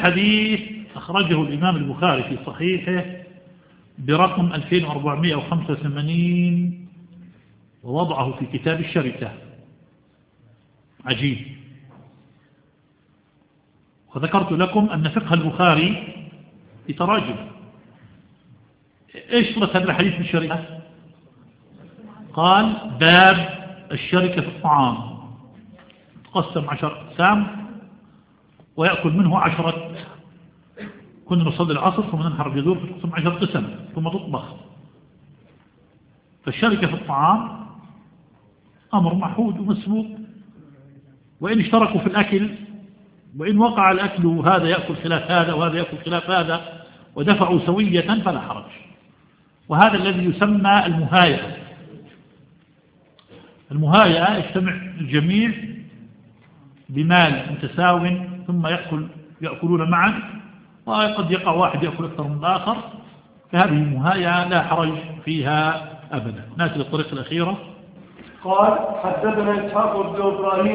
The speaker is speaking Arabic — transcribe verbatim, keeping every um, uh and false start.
الحديث أخرجه الإمام البخاري في صحيحه برقم ألفين وأربعمائة وخمسة وثمانين ووضعه في كتاب الشركة. عجيب. وذكرت لكم أن فقه البخاري يتراجم. إيش صلة هذا الحديث بالشركة؟ قال باب الشركة في الطعام، تقسم عشر أقسام ويأكل منه عشرة. كنا نصلي العصر ثم ننحر الجذور فتقسم عشر قسم ثم تطبخ. فالشركة في الطعام أمر محمود ومسبوق، وإن اشتركوا في الأكل وإن وقع الأكل هذا يأكل خلاف هذا وهذا يأكل خلاف هذا ودفعوا سوية فلا حرج. وهذا الذي يسمى المهايئة. المهايئة يجتمع الجميع بمال متساو ثم يأكل يأكلون معا، وقد يقع واحد يأكل أكثر من الآخر، فهذه المهايئة لا حرج فيها أبدا. نأتي للطريقة الأخيرة. قال حدثنا إسحاق بن إبراهيم